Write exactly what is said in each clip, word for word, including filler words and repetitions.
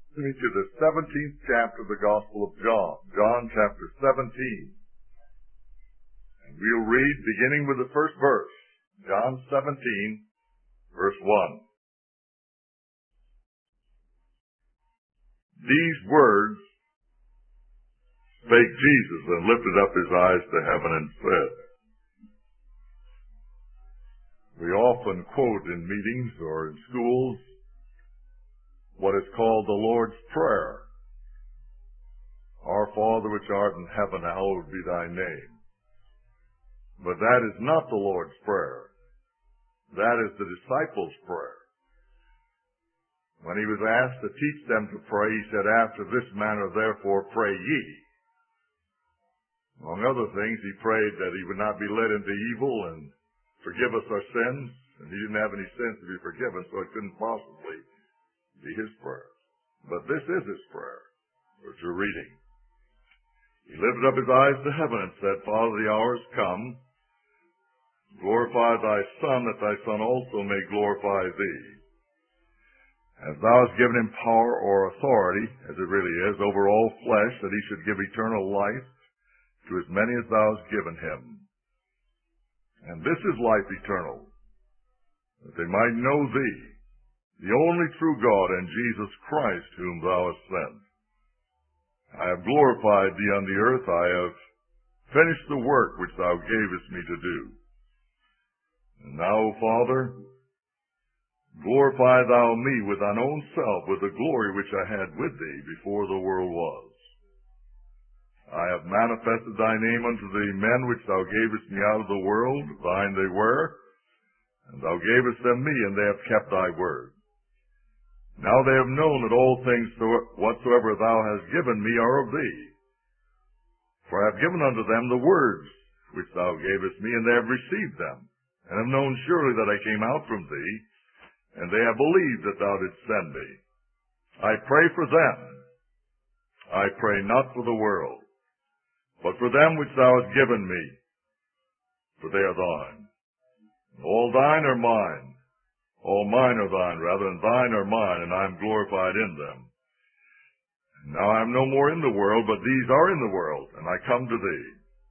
me to the seventeenth chapter of the Gospel of John, John chapter seventeen. And we'll read beginning with the first verse, John seventeen, verse one. These words spake Jesus, and lifted up his eyes to heaven and said. We often quote in meetings or in schools what is called the Lord's Prayer. Our Father which art in heaven, hallowed be thy name. But that is not the Lord's Prayer. That is the disciples' prayer. When he was asked to teach them to pray, he said, after this manner therefore pray ye. Among other things, he prayed that he would not be led into evil and forgive us our sins. And he didn't have any sins to be forgiven, so it couldn't possibly be his prayer. But this is his prayer, which we're reading. He lifted up his eyes to heaven and said, Father, the hour is come. Glorify thy Son, that thy Son also may glorify thee. As thou hast given him power or authority, as it really is, over all flesh, that he should give eternal life to as many as thou hast given him. And this is life eternal, that they might know thee, the only true God, and Jesus Christ, whom thou hast sent. I have glorified thee on the earth. I have finished the work which thou gavest me to do. And now, O Father, glorify thou me with thine own self, with the glory which I had with thee before the world was. I have manifested thy name unto the men which thou gavest me out of the world. Thine they were, and thou gavest them me, and they have kept thy word. Now they have known that all things whatsoever thou hast given me are of thee. For I have given unto them the words which thou gavest me, and they have received them, and have known surely that I came out from thee, and they have believed that thou didst send me. I pray for them. I pray not for the world, but for them which thou hast given me, for they are thine. All thine are mine. All mine are thine, rather, and thine are mine, and I am glorified in them. Now I am no more in the world, but these are in the world, and I come to thee.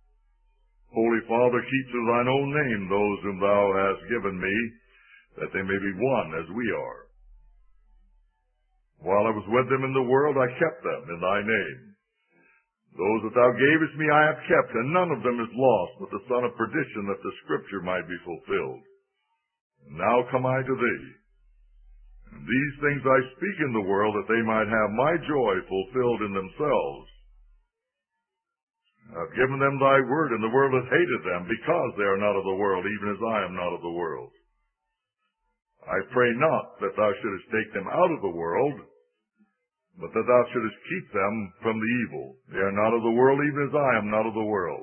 Holy Father, keep to thine own name those whom thou hast given me, that they may be one as we are. While I was with them in the world, I kept them in thy name. Those that thou gavest me I have kept, and none of them is lost, but the son of perdition, that the scripture might be fulfilled. And now come I to thee. And these things I speak in the world, that they might have my joy fulfilled in themselves. I have given them thy word, and the world hath hated them, because they are not of the world, even as I am not of the world. I pray not that thou shouldest take them out of the world, but that thou shouldest keep them from the evil. They are not of the world, even as I am not of the world.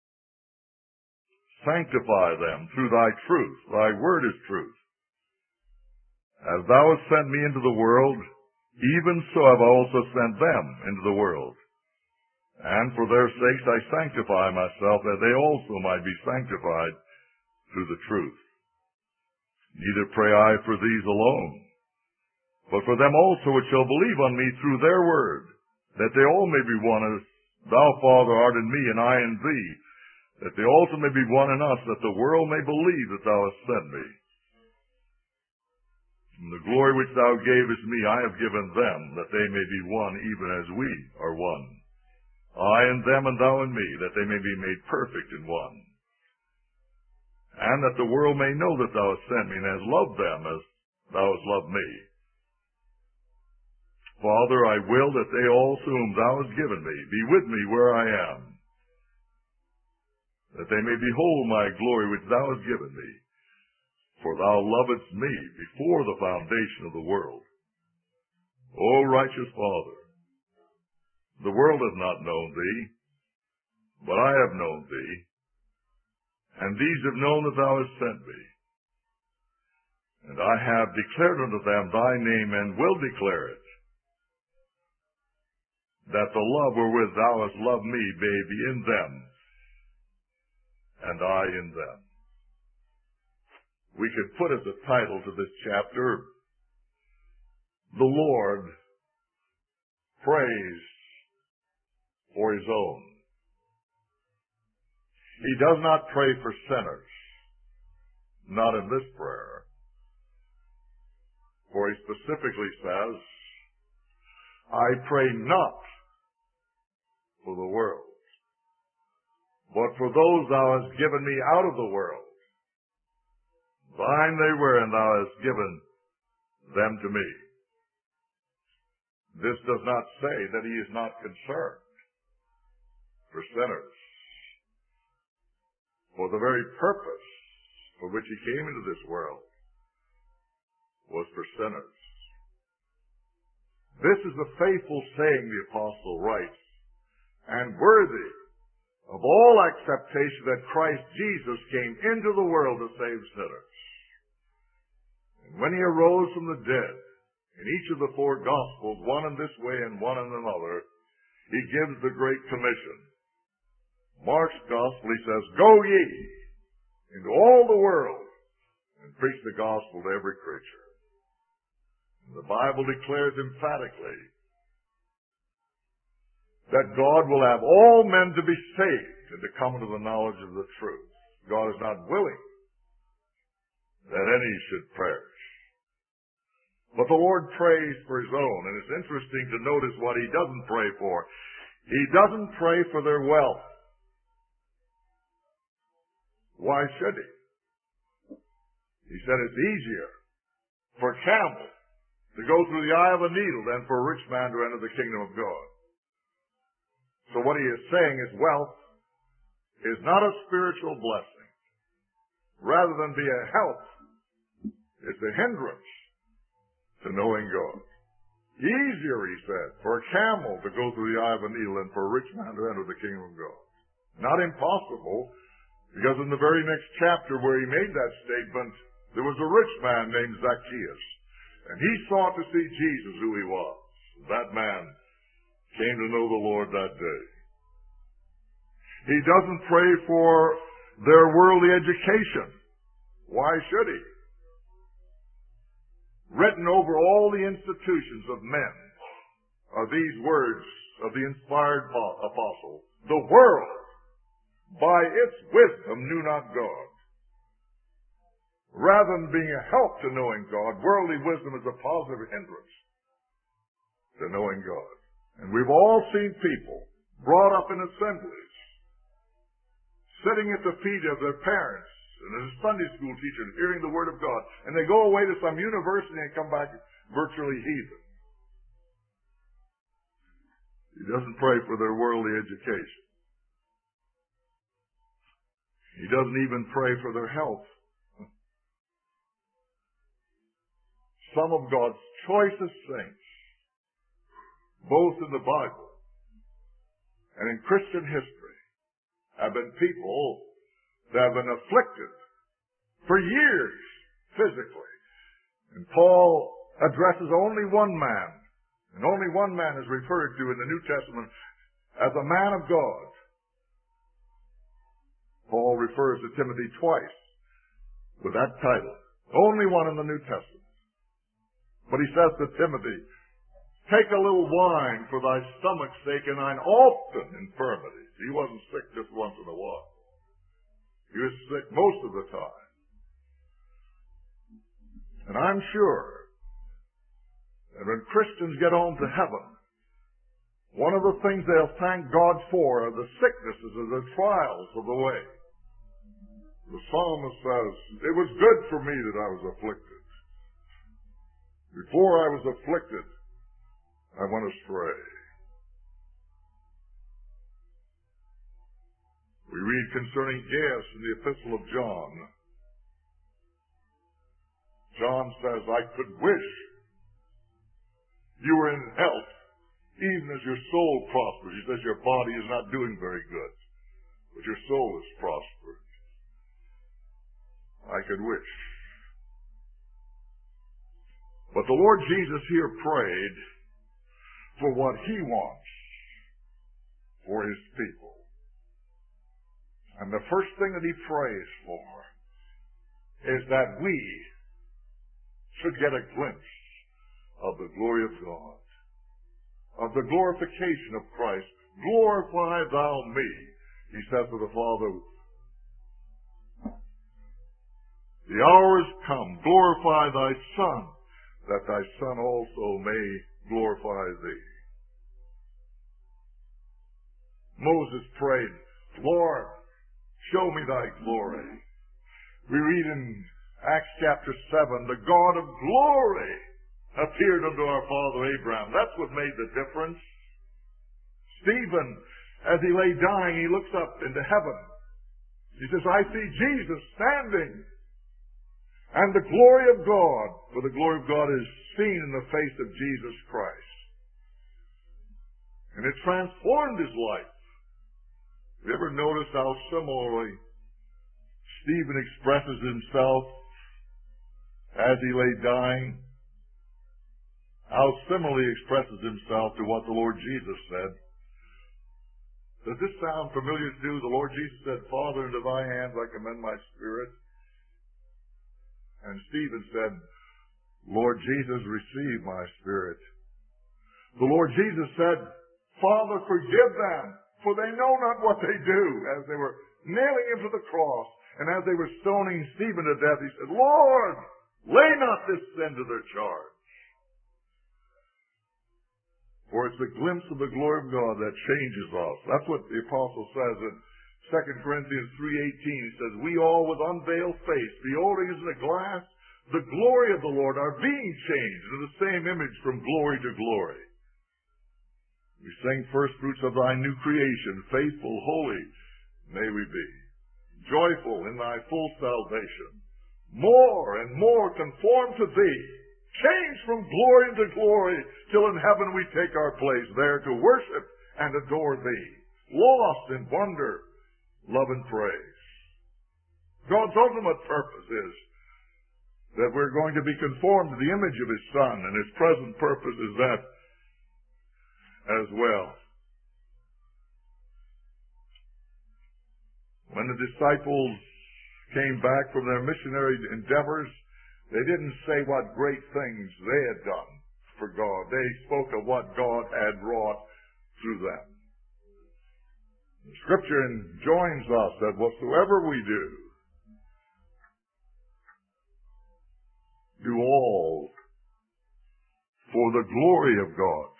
Sanctify them through thy truth. Thy word is truth. As thou hast sent me into the world, even so have I also sent them into the world. And for their sakes I sanctify myself, that they also might be sanctified through the truth. Neither pray I for these alone, but for them also which shall believe on me through their word, that they all may be one, as thou, Father, art in me, and I in thee, that they also may be one in us, that the world may believe that thou hast sent me. And the glory which thou gavest me I have given them, that they may be one, even as we are one. I in them, and thou in me, that they may be made perfect in one. And that the world may know that thou hast sent me, and hast loved them as thou hast loved me. Father, I will that they also whom thou hast given me be with me where I am, that they may behold my glory which thou hast given me. For thou lovedst me before the foundation of the world. O righteous Father, the world hath not known thee, but I have known thee, and these have known that thou hast sent me. And I have declared unto them thy name, and will declare it, that the love wherewith thou hast loved me may be in them, and I in them. We could put as a title to this chapter, The Lord prays for his own. He does not pray for sinners, not in this prayer. For he specifically says, I pray not for the world, but for those thou hast given me out of the world. Thine they were, and thou hast given them to me. This does not say that he is not concerned for sinners. For the very purpose for which he came into this world was for sinners. This is the faithful saying, the apostle writes, and worthy of all acceptation, that Christ Jesus came into the world to save sinners. And when he arose from the dead, in each of the four Gospels, one in this way and one in another, he gives the Great Commission. Mark's Gospel, he says, go ye into all the world and preach the gospel to every creature. And the Bible declares emphatically that God will have all men to be saved and to come into the knowledge of the truth. God is not willing that any should perish. But the Lord prays for his own, and it's interesting to notice what he doesn't pray for. He doesn't pray for their wealth. Why should he? He said it's easier for a camel to go through the eye of a needle than for a rich man to enter the kingdom of God. So what he is saying is wealth is not a spiritual blessing. Rather than be a help, it's a hindrance to knowing God. Easier, he said, for a camel to go through the eye of a needle than for a rich man to enter the kingdom of God. Not impossible, because in the very next chapter where he made that statement, there was a rich man named Zacchaeus. And he sought to see Jesus, who he was. That man came to know the Lord that day. He doesn't pray for their worldly education. Why should he? Written over all the institutions of men are these words of the inspired apostle. The world, by its wisdom, knew not God. Rather than being a help to knowing God, worldly wisdom is a positive hindrance to knowing God. And we've all seen people brought up in assemblies, sitting at the feet of their parents and as a Sunday school teacher and hearing the Word of God, and they go away to some university and come back virtually heathen. He doesn't pray for their worldly education. He doesn't even pray for their health. Some of God's choicest saints, both in the Bible and in Christian history, have been people that have been afflicted for years physically. And Paul addresses only one man, and only one man is referred to in the New Testament as a man of God. Paul refers to Timothy twice with that title. Only one in the New Testament. But he says to Timothy, take a little wine for thy stomach's sake and thine often infirmities. He wasn't sick just once in a while. He was sick most of the time. And I'm sure that when Christians get home to heaven, one of the things they'll thank God for are the sicknesses or the trials of the way. The psalmist says, it was good for me that I was afflicted. Before I was afflicted, I went astray. We read concerning Gaius in the Epistle of John. John says, I could wish you were in health, even as your soul prospers. He says your body is not doing very good, but your soul is prospered. I could wish. But the Lord Jesus here prayed for what he wants for his people. And the first thing that he prays for is that we should get a glimpse of the glory of God. of the glorification of Christ. Glorify thou me, he said to the Father. The hour is come. Glorify thy Son, that thy Son also may glorify thee. Moses prayed, Lord, show me thy glory. We read in Acts chapter seven, the God of glory appeared unto our father Abraham. That's what made the difference. Stephen, as he lay dying, he looks up into heaven. He says, I see Jesus standing. And the glory of God, for the glory of God is seen in the face of Jesus Christ. And it transformed his life. Have you ever noticed how similarly Stephen expresses himself as he lay dying? How similarly expresses himself to what the Lord Jesus said. Does this sound familiar to you? The Lord Jesus said, Father, into thy hands I commend my spirit. And Stephen said, Lord Jesus, receive my spirit. The Lord Jesus said, Father, forgive them, for they know not what they do. As they were nailing him to the cross, and as they were stoning Stephen to death, he said, Lord, lay not this sin to their charge. For it's the glimpse of the glory of God that changes us. That's what the apostle says in Second Corinthians three eighteen. He says, we all with unveiled face, beholding as in a glass the glory of the Lord, are being changed into the same image from glory to glory. We sing first fruits of thy new creation, faithful, holy may we be, joyful in thy full salvation, more and more conformed to thee, changed from glory to glory, till in heaven we take our place there to worship and adore thee, lost in wonder, love and praise. God's ultimate purpose is that we're going to be conformed to the image of his Son, and his present purpose is that as well. When the disciples came back from their missionary endeavors, they didn't say what great things they had done for God. They spoke of what God had wrought through them. The Scripture enjoins us that whatsoever we do, do all for the glory of God.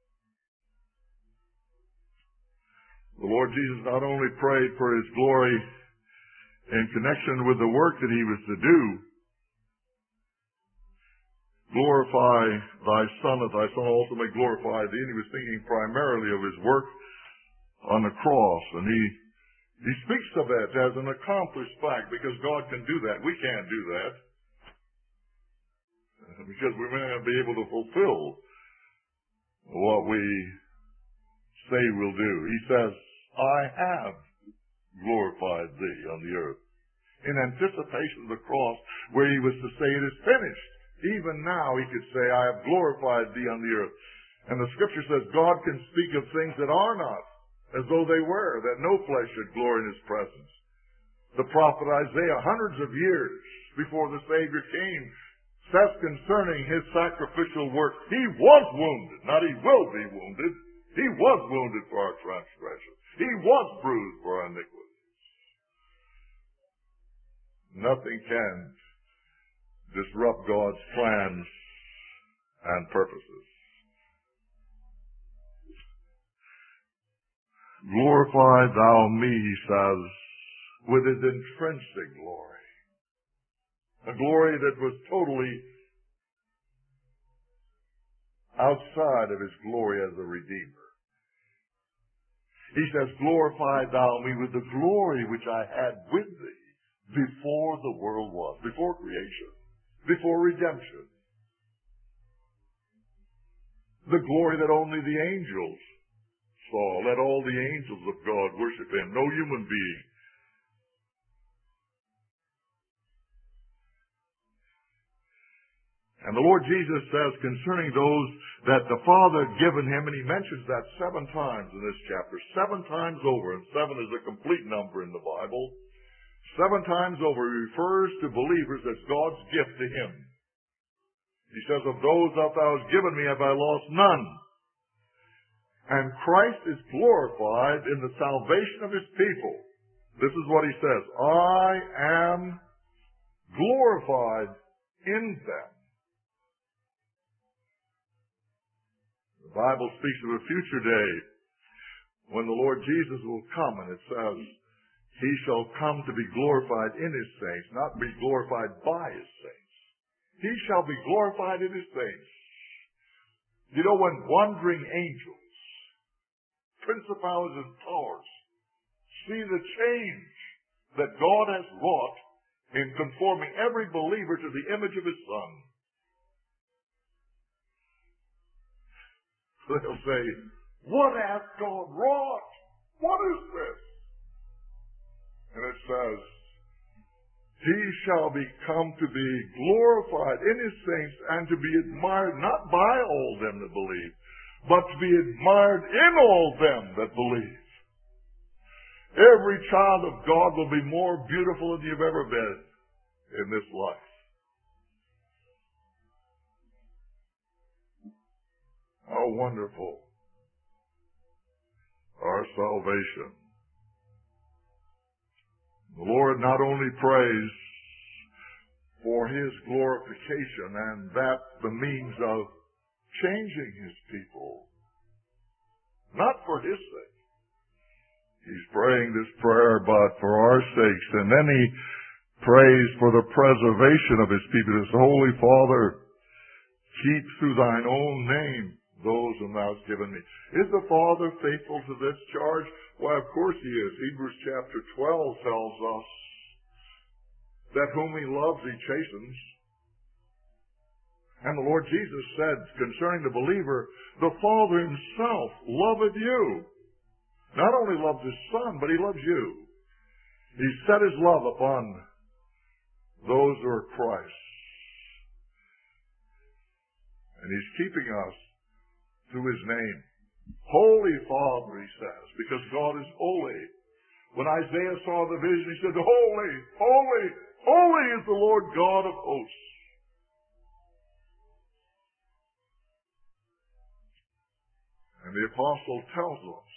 The Lord Jesus not only prayed for his glory in connection with the work that he was to do, glorify thy Son, that thy Son also may glorify thee. And he was thinking primarily of his work on the cross. And he, he speaks of it as an accomplished fact, because God can do that. We can't do that, because we may not be able to fulfill what we say we'll do. He says, I have glorified thee on the earth. In anticipation of the cross, where he was to say, it is finished. Even now he could say, I have glorified thee on the earth. And the Scripture says God can speak of things that are not as though they were, that no flesh should glory in his presence. The prophet Isaiah, hundreds of years before the Savior came, says concerning his sacrificial work, he was wounded, not he will be wounded. He was wounded for our transgressions. He was bruised for our iniquities. Nothing can disrupt God's plans and purposes. Glorify thou me, he says, with his intrinsic glory. A glory that was totally outside of his glory as a Redeemer. He says, glorify thou me with the glory which I had with thee before the world was, before creation, before redemption. The glory that only the angels saw. Let all the angels of God worship him, no human being. And the Lord Jesus says concerning those that the Father had given him, and he mentions that seven times in this chapter, seven times over, and seven is a complete number in the Bible. Seven times over he refers to believers as God's gift to him. He says, of those that thou hast given me have I lost none, And Christ is glorified in the salvation of his people. This is what he says, I am glorified in them. The Bible speaks of a future day when the Lord Jesus will come, and it says, he shall come to be glorified in his saints, not be glorified by his saints. He shall be glorified in his saints. You know, when wandering angels, principalities and powers, see the change that God has wrought in conforming every believer to the image of his Son, they'll say, what hath God wrought? What is this? And it says, he shall become to be glorified in his saints and to be admired not by all them that believe, but to be admired in all them that believe. Every child of God will be more beautiful than you've ever been in this life. How wonderful our salvation. The Lord not only prays for his glorification, and that's the means of changing his people, not for his sake. He's praying this prayer, but for our sakes. And then he prays for the preservation of his people. His Holy Father, keep through thine own name those whom thou hast given me. Is the Father faithful to this charge? Why, of course he is. Hebrews chapter twelve tells us that whom he loves he chastens. And the Lord Jesus said concerning the believer, the Father himself loveth you. Not only loves his Son, but he loves you. He set his love upon those who are Christ. And he's keeping us through his name. Holy Father, he says, because God is holy. When Isaiah saw the vision, he said, holy, holy, holy is the Lord God of hosts. And the apostle tells us,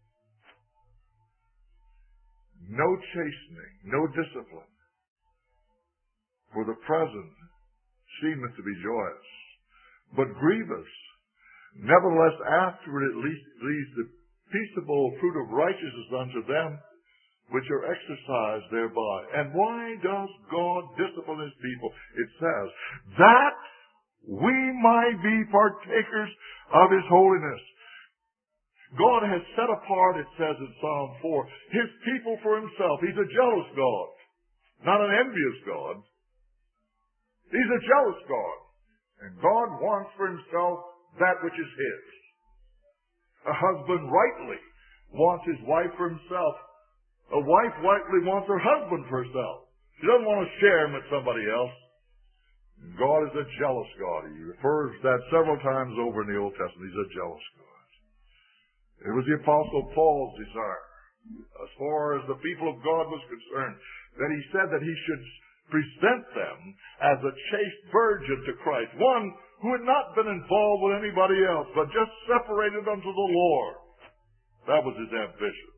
no chastening, no discipline, for the present seemeth to be joyous, but grievous. Nevertheless, afterward it leads the peaceable fruit of righteousness unto them which are exercised thereby. And why does God discipline his people? It says, that we might be partakers of his holiness. God has set apart, it says in Psalm four, his people for himself. He's a jealous God, not an envious God. He's a jealous God. And God wants for himself that which is his. A husband rightly wants his wife for himself. A wife rightly wants her husband for herself. She doesn't want to share him with somebody else. God is a jealous God. He refers to that several times over in the Old Testament. He's a jealous God. It was the Apostle Paul's desire, as far as the people of God was concerned, that he said that he should present them as a chaste virgin to Christ, one who had not been involved with anybody else, but just separated unto the Lord. That was his ambition.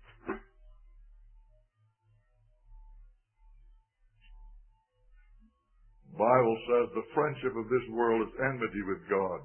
The Bible says the friendship of this world is enmity with God.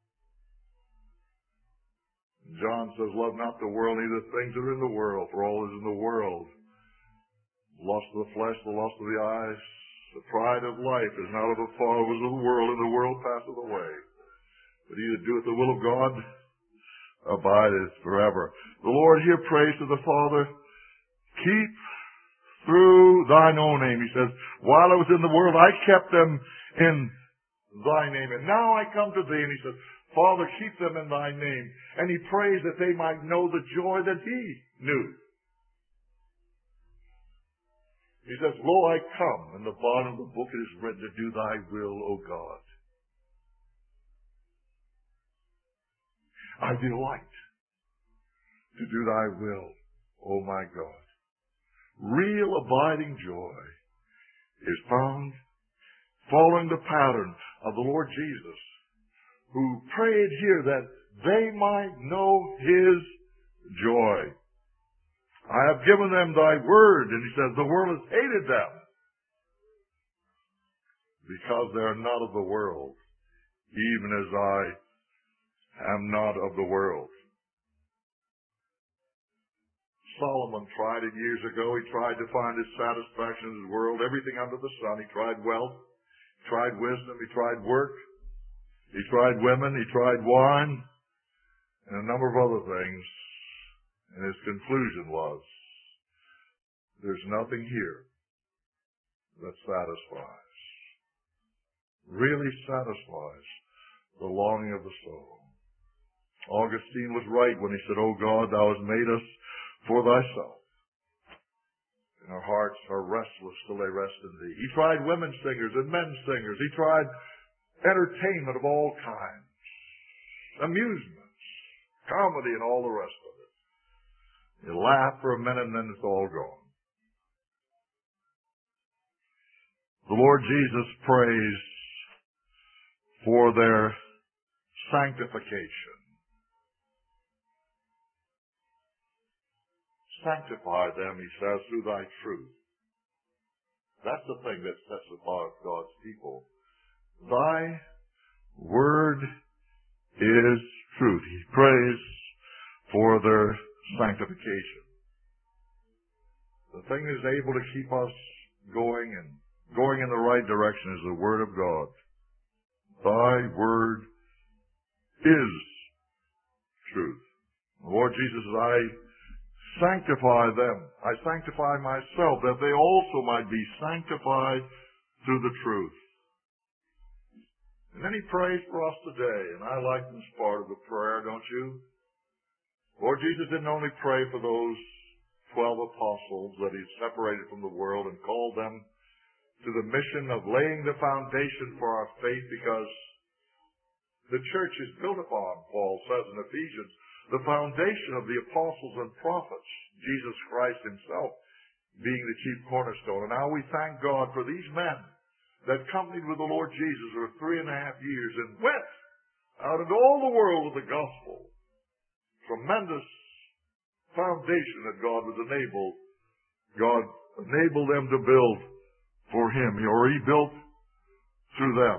John says, love not the world, neither things that are in the world, for all is in the world. The lust of the flesh, the lust of the eyes, the pride of life is not of the followers of the world, and the world passeth away. But he that doeth the will of God abideth forever. The Lord here prays to the Father, keep through thine own name. He says, while I was in the world, I kept them in thy name. And now I come to thee. And he says, Father, keep them in thy name. And he prays that they might know the joy that he knew. He says, lo, I come. In the bottom of the book it is written, to do thy will, O God. I delight to do thy will, O my God. Real abiding joy is found following the pattern of the Lord Jesus, who prayed here that they might know His joy. I have given them Thy word, and He says, the world has hated them because they are not of the world, even as I am not of the world. Solomon tried it years ago. He tried to find his satisfaction in his world, everything under the sun. He tried wealth, he tried wisdom, he tried work, he tried women, he tried wine, and a number of other things. And his conclusion was, there's nothing here that satisfies, really satisfies the longing of the soul. Augustine was right when he said, O God, Thou hast made us for Thyself, and our hearts are restless till they rest in Thee. He tried women singers and men singers. He tried entertainment of all kinds, amusements, comedy, and all the rest of it. You laugh for a minute and then it's all gone. The Lord Jesus prays for their sanctification. Sanctify them, He says, through Thy truth. That's the thing that sets apart God's people. Thy word is truth. He prays for their sanctification. The thing that is able to keep us going and going in the right direction is the Word of God. Thy word is truth. The Lord Jesus says, I sanctify them. I sanctify myself, that they also might be sanctified through the truth. And then He prays for us today, and I like this part of the prayer, don't you? Lord Jesus didn't only pray for those twelve apostles that He separated from the world and called them to the mission of laying the foundation for our faith, because the church is built upon, Paul says in Ephesians, the foundation of the apostles and prophets, Jesus Christ Himself being the chief cornerstone. And now we thank God for these men that accompanied with the Lord Jesus for three and a half years and went out into all the world with the gospel. Tremendous foundation that God was enabled. God enabled them to build for Him, or He built through them.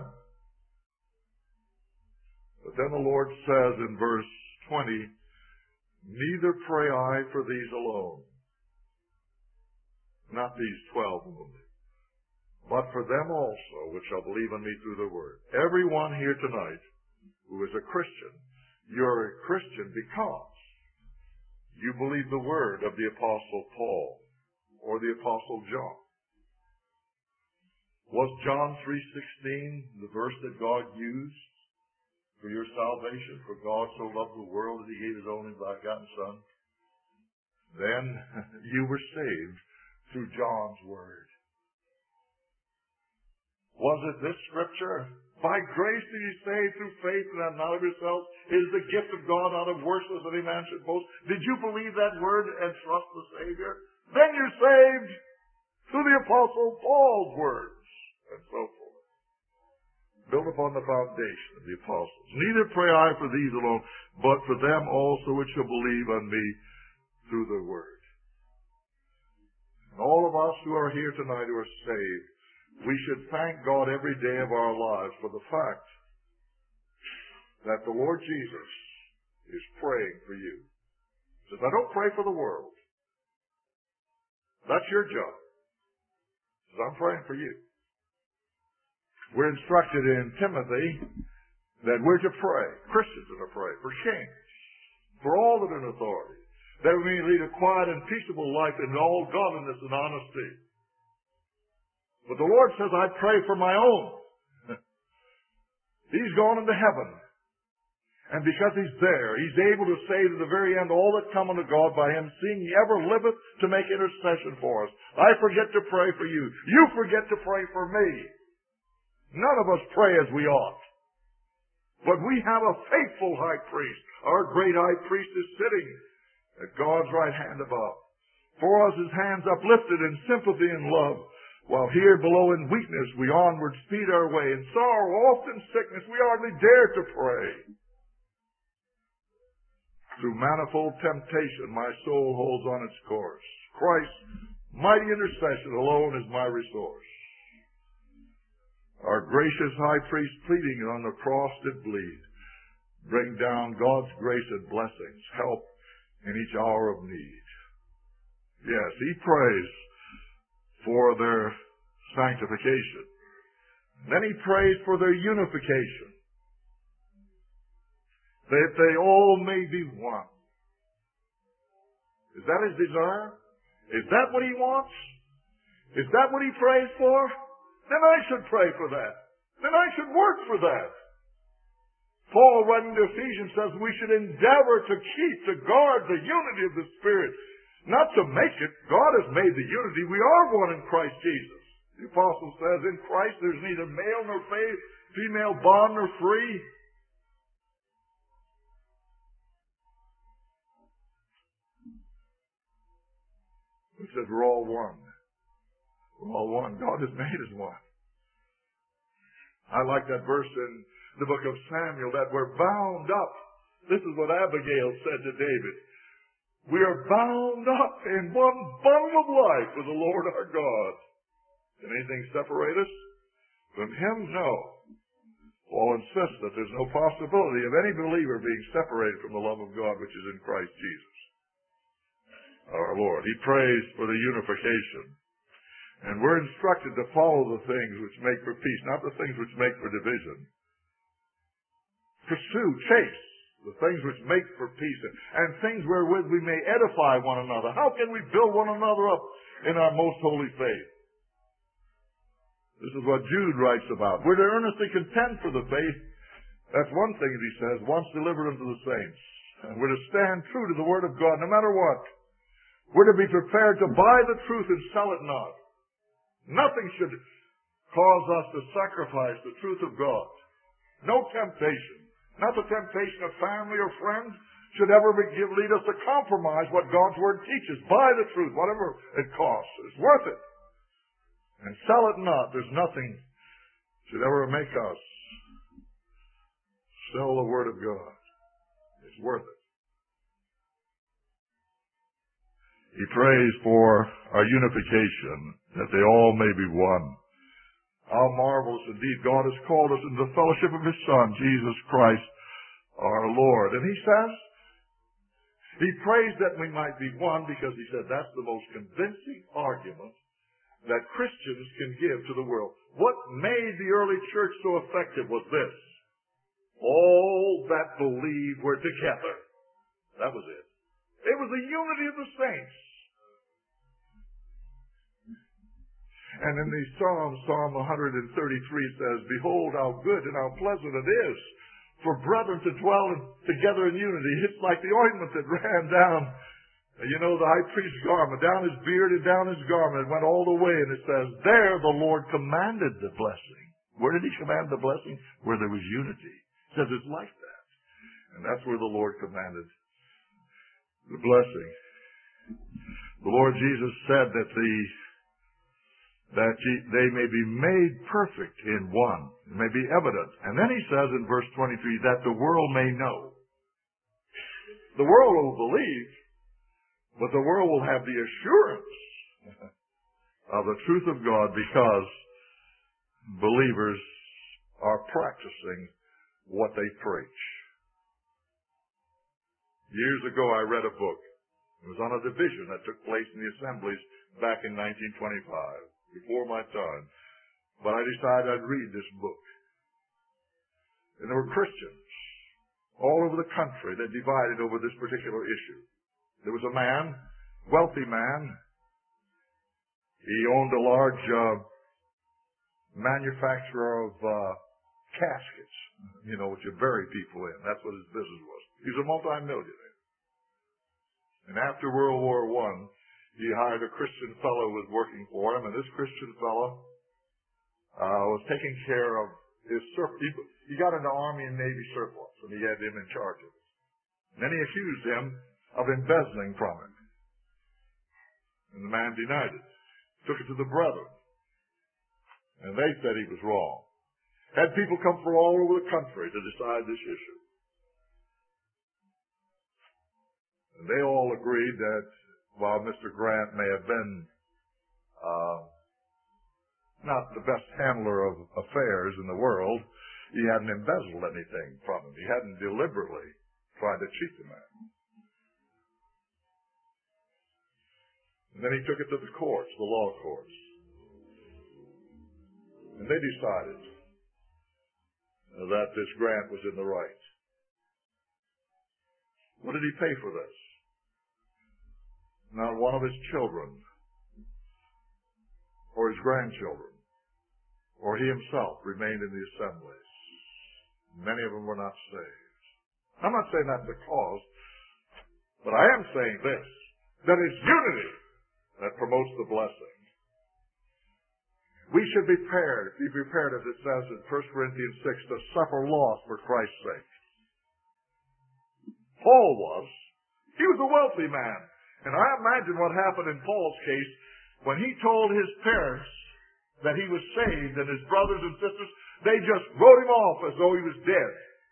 But then the Lord says in verse twenty, neither pray I for these alone, not these twelve only, but for them also which shall believe on me through the word. Everyone here tonight who is a Christian, you're a Christian because you believe the word of the Apostle Paul or the Apostle John. Was John three sixteen the verse that God used for your salvation? For God so loved the world that He gave His only begotten Son. Then you were saved through John's word. Was it this scripture? By grace are you saved through faith, and that not of yourselves. It is the gift of God, not of works, lest any man should boast. Did you believe that word and trust the Savior? Then you're saved through the Apostle Paul's words, and so forth. Built upon the foundation of the apostles. Neither pray I for these alone, but for them also which shall believe on me through the word. And all of us who are here tonight who are saved, we should thank God every day of our lives for the fact that the Lord Jesus is praying for you. He says, I don't pray for the world. That's your job. He says, I'm praying for you. We're instructed in Timothy that we're to pray. Christians are to pray for kings, for all that are in authority, that we may lead a quiet and peaceable life in all godliness and honesty. But the Lord says, I pray for my own. He's gone into heaven. And because He's there, He's able to say to the very end all that come unto God by Him, seeing He ever liveth to make intercession for us. I forget to pray for you. You forget to pray for me. None of us pray as we ought. But we have a faithful high priest. Our great high priest is sitting at God's right hand above. For us His hands uplifted in sympathy and love. While here below in weakness we onward speed our way. In sorrow, oft in sickness, we hardly dare to pray. Through manifold temptation, my soul holds on its course. Christ's mighty intercession alone is my resource. Our gracious high priest pleading on the cross did bleed. Bring down God's grace and blessings, help in each hour of need. Yes, he prays for their sanctification. Then he prays for their unification, that they all may be one. Is that his desire? Is that what he wants? Is that what he prays for? Then I should pray for that. Then I should work for that. Paul, writing to Ephesians, says we should endeavor to keep, to guard the unity of the Spirit. Not to make it. God has made the unity. We are one in Christ Jesus. The apostle says, in Christ there's neither male nor female, bond nor free. He says we're all one. We're all one. God has made us one. I like that verse in the book of Samuel, that we're bound up. This is what Abigail said to David. We are bound up in one bundle of life with the Lord our God. Can anything separate us from him? No. Paul insists that there's no possibility of any believer being separated from the love of God which is in Christ Jesus, our Lord. He prays for the unification. And we're instructed to follow the things which make for peace, not the things which make for division. Pursue, chase the things which make for peace, and things wherewith we may edify one another. How can we build one another up in our most holy faith? This is what Jude writes about. We're to earnestly contend for the faith. That's one thing that he says, once delivered unto the saints. And we're to stand true to the word of God no matter what. We're to be prepared to buy the truth and sell it not. Nothing should cause us to sacrifice the truth of God. No temptation, not the temptation of family or friends, should ever be, give, lead us to compromise what God's Word teaches. Buy the truth, whatever it costs. It's worth it. And sell it not. There's nothing should ever make us sell the Word of God. It's worth it. He prays for our unification, that they all may be one. How marvelous indeed God has called us into the fellowship of his Son, Jesus Christ, our Lord. And he says, he prays that we might be one because he said that's the most convincing argument that Christians can give to the world. What made the early church so effective was this. All that believed were together. That was it. It was the unity of the saints. And in the Psalm, Psalm one thirty-three says, behold how good and how pleasant it is for brethren to dwell together in unity. It's like the ointment that ran down, you know, the high priest's garment, down his beard and down his garment. It went all the way, and it says, there the Lord commanded the blessing. Where did he command the blessing? Where there was unity. It says it's like that. And that's where the Lord commanded the blessing. The Lord Jesus said that the that they may be made perfect in one. It may be evident. And then he says in verse twenty-three, that the world may know. The world will believe, but the world will have the assurance of the truth of God because believers are practicing what they preach. Years ago, I read a book. It was on a division that took place in the assemblies back in nineteen twenty-five, before my time. But I decided I'd read this book. And there were Christians all over the country that divided over this particular issue. There was a man, wealthy man. He owned a large uh, manufacturer of uh, caskets, you know, which you bury people in. That's what his business was. He was a multimillionaire. And after World War One, he hired a Christian fellow who was working for him, and this Christian fellow uh, was taking care of his surplus. He, he got into Army and Navy surplus, and he had him in charge of it. And then he accused him of embezzling from him. And the man denied it. Took it to the brethren. And they said he was wrong. Had people come from all over the country to decide this issue. agreed that while Mister Grant may have been uh, not the best handler of affairs in the world, he hadn't embezzled anything from him. He hadn't deliberately tried to cheat the man. And then he took it to the courts, the law courts. And they decided that this Grant was in the right. What did he pay for this? Not one of his children, or his grandchildren, or he himself remained in the assemblies. Many of them were not saved. I'm not saying that's the cause, but I am saying this, that it's unity that promotes the blessing. We should be prepared, be prepared, as it says in First Corinthians six, to suffer loss for Christ's sake. Paul was. He was a wealthy man. And I imagine what happened in Paul's case when he told his parents that he was saved and his brothers and sisters, they just wrote him off as though he was dead.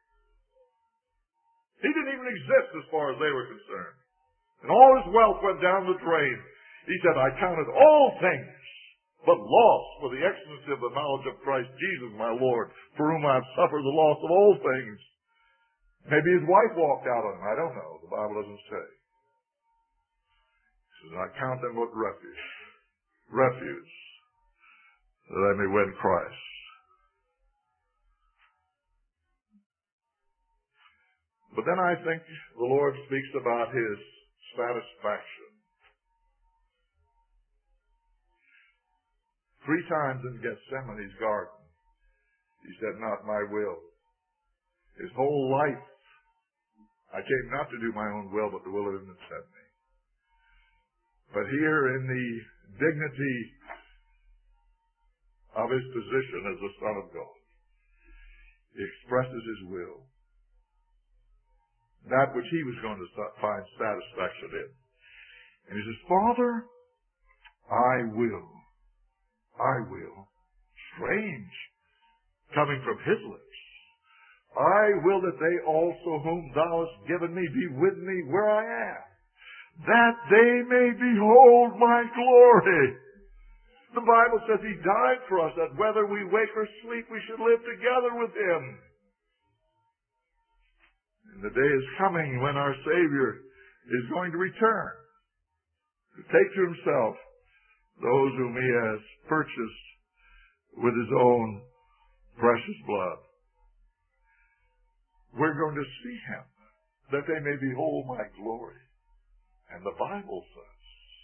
He didn't even exist as far as they were concerned. And all his wealth went down the drain. He said, I counted all things but loss for the excellency of the knowledge of Christ Jesus my Lord, for whom I have suffered the loss of all things. Maybe his wife walked out on him. I don't know. The Bible doesn't say. He says, I count them but refuge. Refuge. That I may win Christ. But then I think the Lord speaks about his satisfaction. Three times in Gethsemane's garden, he said, not my will. His whole life, I came not to do my own will, but the will of him that sent me. But here in the dignity of his position as the Son of God, he expresses his will. That which he was going to find satisfaction in. And he says, Father, I will. I will. Strange. Coming from his lips. I will that they also whom thou hast given me be with me where I am, that they may behold my glory. The Bible says he died for us, that whether we wake or sleep, we should live together with him. And the day is coming when our Savior is going to return, to take to himself those whom he has purchased with his own precious blood. We're going to see him, that they may behold my glory. And the Bible says,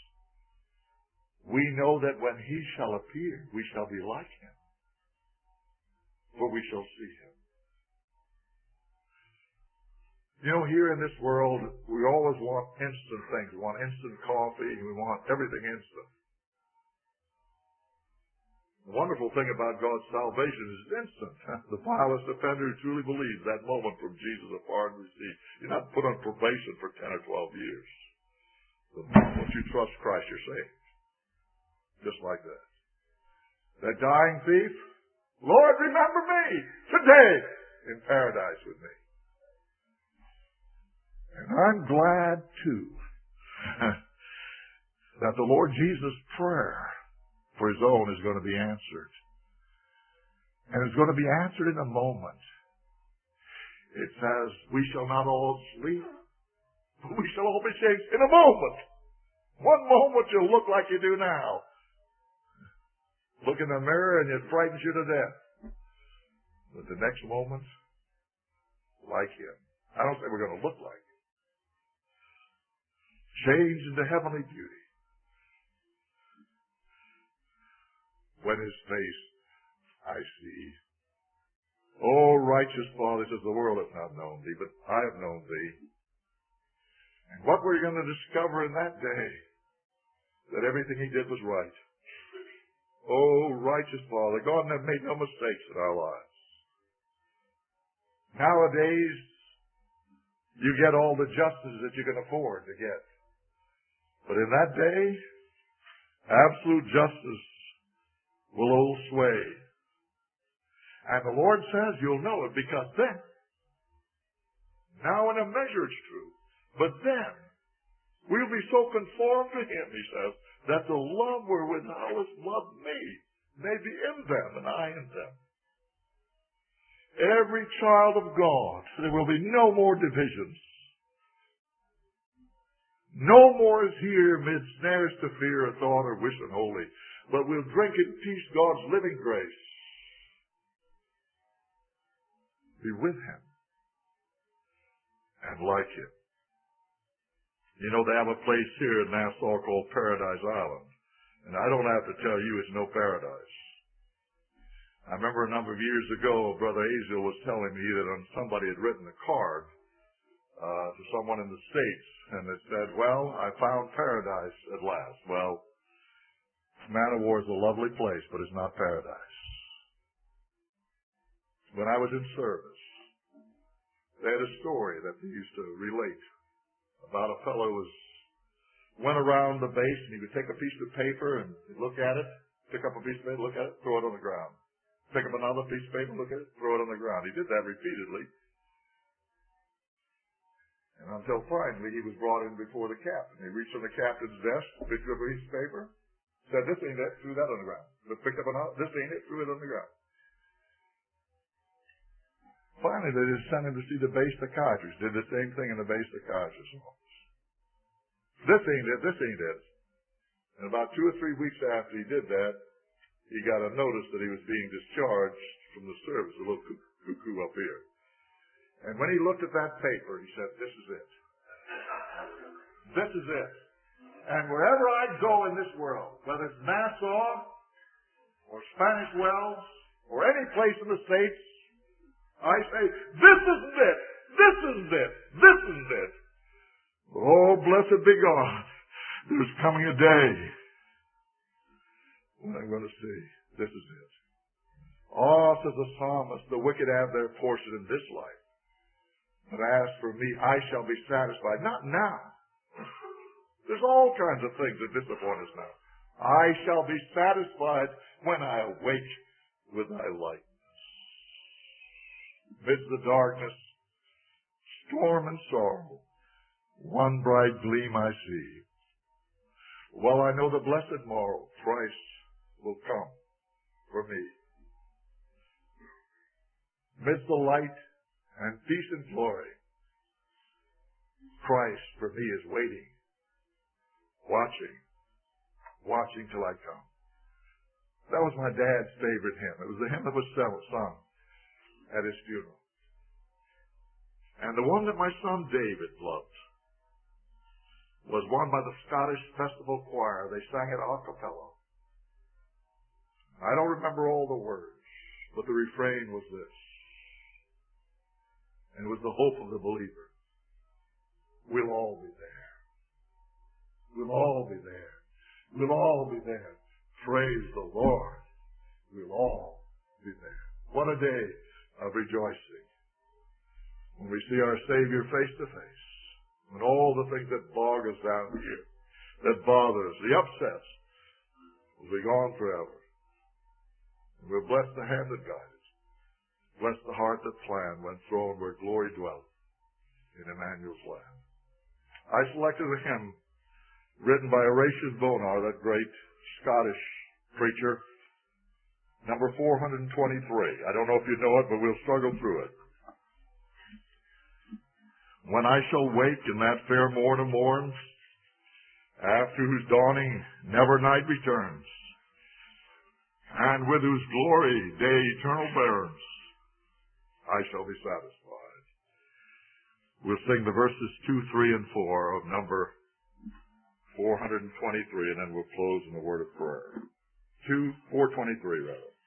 we know that when he shall appear, we shall be like him, for we shall see him. You know, here in this world, we always want instant things. We want instant coffee, and we want everything instant. The wonderful thing about God's salvation is it's instant. The vilest offender who truly believes that moment from Jesus a pardon received. You're not put on probation for ten or twelve years. The moment you trust Christ, you're saved. Just like that. That dying thief, Lord, remember me today in paradise with me. And I'm glad, too, that the Lord Jesus' prayer for his own is going to be answered. And it's going to be answered in a moment. It says, we shall not all sleep, but we shall all be changed in a moment. One moment you'll look like you do now. Look in the mirror and it frightens you to death. But the next moment, like him. I don't say we're going to look like him. Changed into heavenly beauty. When his face I see. O righteous Father, says the world hath not known thee, but I have known thee. And what we're going to discover in that day, that everything he did was right. O righteous Father, God never made no mistakes in our lives. Nowadays, you get all the justice that you can afford to get. But in that day, absolute justice will hold sway. And the Lord says you'll know it because then, now in a measure it's true, but then, We'll be so conformed to him, he says, that the love wherewith thou hast loved me may be in them and I in them. Every child of God, there will be no more divisions. No more is here mid snares to fear, a thought, or wish unholy, but we'll drink in peace God's living grace. Be with him and like him. You know, they have a place here in Nassau called Paradise Island, and I don't have to tell you it's no paradise. I remember a number of years ago, Brother Aziel was telling me that somebody had written a card uh, to someone in the States, and it said, well, I found paradise at last. Well, Man of War is a lovely place, but it's not paradise. When I was in service, they had a story that they used to relate about a fellow who was, went around the base, and he would take a piece of paper and look at it, pick up a piece of paper, look at it, throw it on the ground. Pick up another piece of paper, look at it, throw it on the ground. He did that repeatedly. And until finally he was brought in before the captain. He reached on the captain's desk, picked up a piece of paper, said, this ain't it, threw that on the ground. But picked up another, this ain't it, threw it on the ground. Finally, they just sent him to see the base psychiatrist. Did the same thing in the base psychiatrist's office. This ain't it, this ain't it. And about two or three weeks after he did that, he got a notice that he was being discharged from the service, a little cuckoo up here. And when he looked at that paper, he said, this is it. This is it. And wherever I go in this world, whether it's Nassau or Spanish Wells or any place in the States, I say, this isn't it. This isn't it. This isn't it. Oh, blessed be God. There's coming a day when I'm going to see, this is it. Oh, says the psalmist, the wicked have their portion in this life. But as for me, I shall be satisfied. Not now. There's all kinds of things that disappoint us now. I shall be satisfied when I awake with thy lightness. Midst the darkness, storm and sorrow, one bright gleam I see. Well, I know the blessed morrow, Christ will come for me. Midst the light and peace and glory, Christ for me is waiting, watching, watching till I come. That was my dad's favorite hymn. It was the hymn that was sung at his funeral. And the one that my son David loved was one by the Scottish Festival Choir. They sang it a cappella. I don't remember all the words, but the refrain was this. And it was the hope of the believer. We'll all be there. We'll all be there. We'll all be there. Praise the Lord. We'll all be there. What a day of rejoicing when we see our Savior face to face. When all the things that bog us down here, that bother us, the upsets, will be gone forever. And we'll bless the hand that guided us. Bless the heart that planned when thrown where glory dwelt in Emmanuel's land. I selected a hymn written by Horatius Bonar, that great Scottish preacher, number four hundred twenty-three. I don't know if you know it, but we'll struggle through it. When I shall wake in that fair morn of morns, after whose dawning never night returns, and with whose glory day eternal burns, I shall be satisfied. We'll sing the verses two, three, and four of number four hundred twenty-three, and then we'll close in a word of prayer. Two, four twenty-three, rather.